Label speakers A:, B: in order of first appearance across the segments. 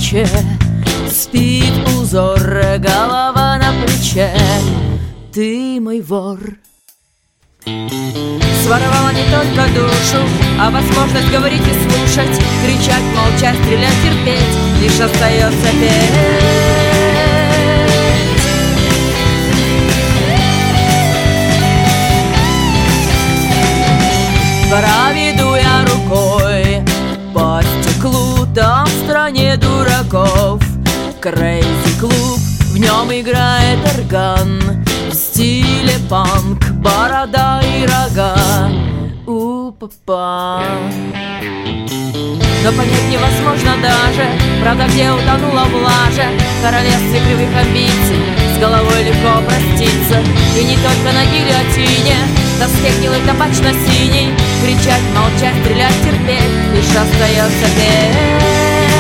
A: плече, спит узор, голова на плече. Ты мой вор. Своровала не только душу, а возможность говорить и слушать, кричать, молчать, стрелять, терпеть. Лишь остается петь. Проведу я рукой по стеклу, там в стране дураков Крейзи клуб, в нем играет орган в стиле панк, борода и рога у папа. Но понять невозможно даже, правда, где утонула в лаже, в королевстве кривых амбиций с головой легко проститься. И не только на гильотине, доске гнилой табачно-синий, кричать, молчать, стрелять, терпеть, лишь остается петь.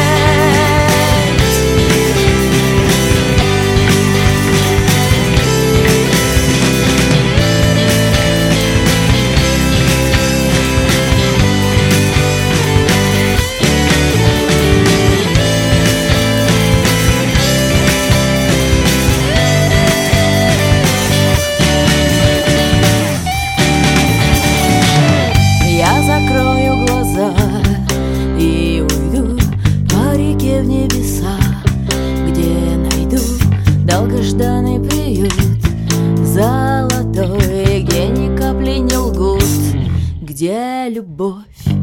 A: Закрою глаза и уйду по реке в небеса, где найду долгожданный приют золотой, где ни капли не лгут, где любовь.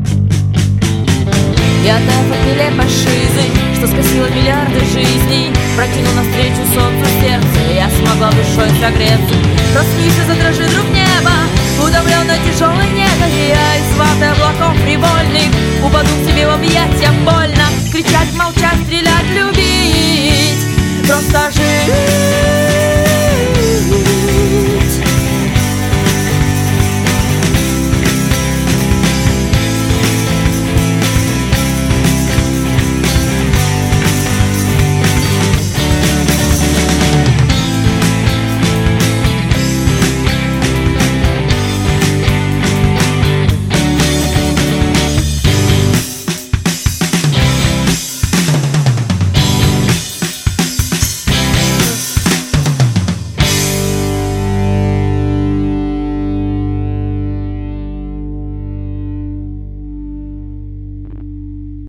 A: Я та нелепой шизы, что скосила миллиарды жизней, протяну навстречу солнцу сердце, я смогла душой согреться. Проснись и задрожи вдруг небо, удавленно тяжелой негой, я из ваты облаков привольных упаду к тебе в объятия больно. Кричать,